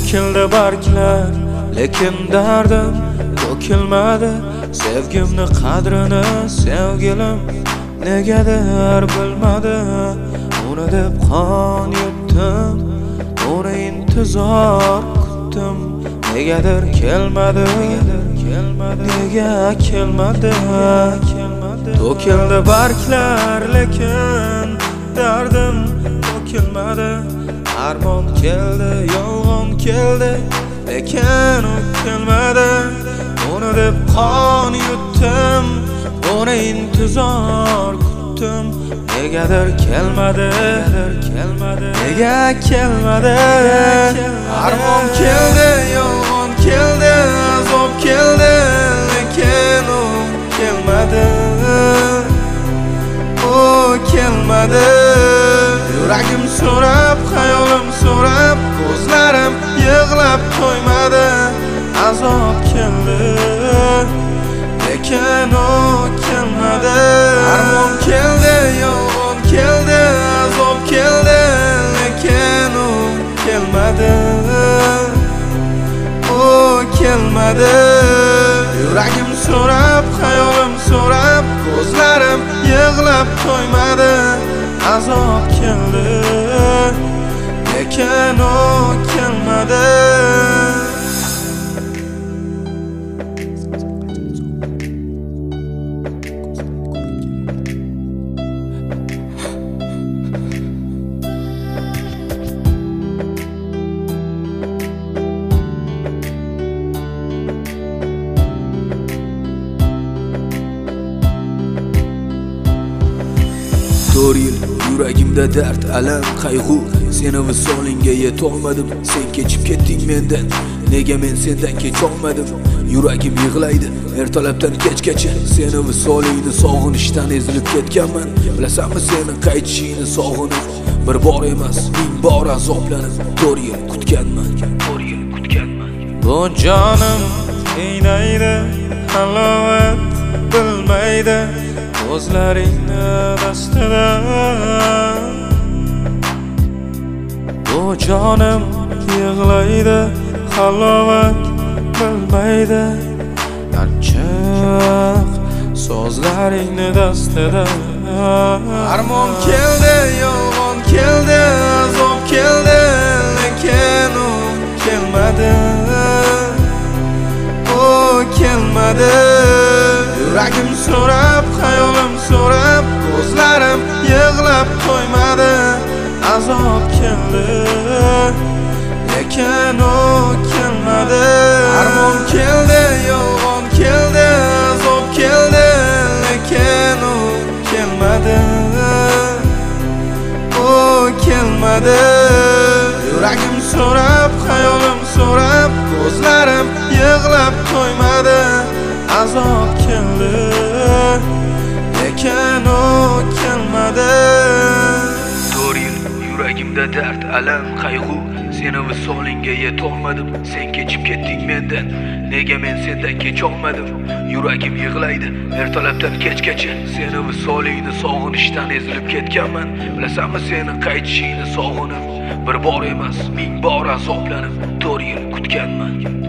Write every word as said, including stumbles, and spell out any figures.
To'kildi barglar, lekin dardim to'kilmadi. Sevgimni qadrini sevgilim negadir bilmadi. Uni deb qon yutdim, uni intizor kutdim. Negadir kelmadi, nega kelmadi? To'kildi barglar, lekin dardim to'kilmadi. Armon keldi, yolg'on keldi, lekin u kelmadi. Uni deb qon yutdim, uni intizor kutdim. Negadir kelmadi, nega kelmadi? Armon keldi, yolg'on keldi, azob keldi, lekin u kelmadi. U kelmadi. Yuragim so'rab, xayolim so'rab, ko'zlarim yig'lab to'ymadi. Azob keldi, lekin u kelmadi. Armon keldi, yolg'on keldi, azob keldi, lekin u kelmadi. U kelmadi. Yuragim so'rab, xayolim so'rab, ko'zlarim yig'lab to'ymadi. Azob keldi, lekin u kelmadi. to'rt yil yuragimda dard, alam, qayg'u. Seni visolingga yetolmadim. Sen kechib ketding mendan, nega men sendan kecholmadim? Yuragim yig'laydi ertalabdan kechgacha. Seni visolingni sog'inishdan ezilib ketganman. Bilasanmi seni qaytishingni sog'inib, bir bor emas ming bor azoblanib to'rt yil kutganman. to'rt yil kutganman. Bu jonim qiynaydi, halovat bilmaydi. Ko'zlaringni dastida. Bu jonim yig'laydi, halovat bilmaydi. Achchiq so'zlaringni dastida. Armon keldi, yolg'on keldi, azob keldi, lekin u kelmadi. U kelmadi. Yuragim so'rab, xayolim so'rab, ko'zlarim yig'lab to'ymadi. Azob keldi, lekin u kelmadi. Armon keldi, yolg'on keldi, azob keldi, lekin u kelmadi. U kelmadi. Yuragim so'rab, xayolim so'rab, ko'zlarim yig'lab to'ymadi. Azob keldi, lekin u kelmadi. to'rt yil yuragimda dard, alam, qayg'u. Seni visolingga yetolmadim. Sen kechib ketding mendan, nega men sendan kecholmadim? Yuragim yig'laydi ertalabdan kechgacha. Seni visolingni sog'inishdan ezilib ketganman. Bilasanmi seni qaytishingni sog'inib, bir bor emas ming bor azoblanib to'rt yil kutganman.